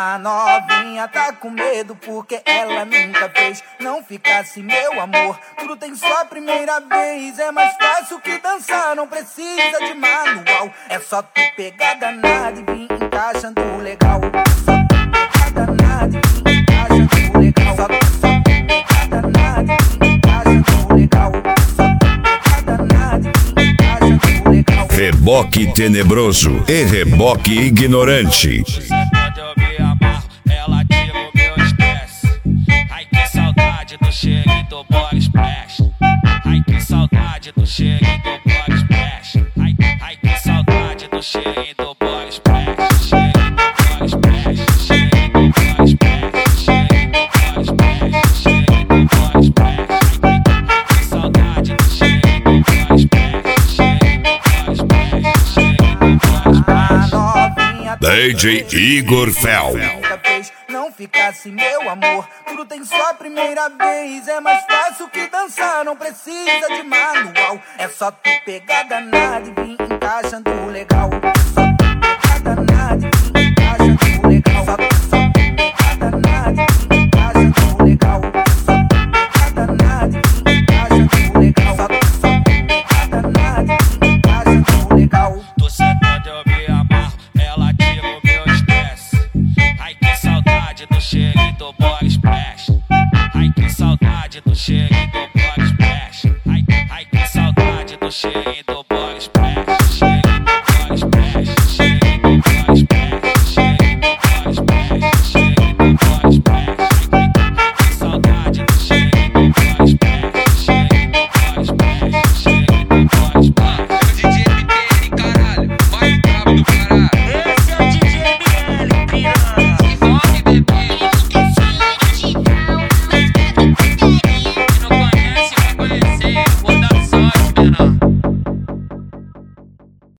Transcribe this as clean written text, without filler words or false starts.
A novinha tá com medo porque ela nunca fez. Não ficasse meu amor, tudo tem só primeira vez. É mais fácil que dançar, não precisa de manual. É só tu pegar danada e vir encaixando legal. Só tu pegar danada e vir encaixando legal. Só tu pegar danada e vir encaixando legal. Só tu pegar danada e vir encaixando legal. Reboque tenebroso e reboque ignorante. Ela tira o meu estresse. Ai que saudade do cheirinho do body splash. Ai que saudade do cheirinho do body splash. Ai que saudade do cheirinho do body splash. Cheirinho do body splash. Cheirinho do body splash. Cheirinho do body splash. Cheirinho do body splash. Ai que saudade do cheirinho do body splash. Cheirinho do body splash. Cheirinho do body splash. DJ Igor Fel. Não ficasse meu amor, tudo tem só primeira vez. É mais fácil que dançar, não precisa de manual. É só tu pegar danada e vir encaixando legal.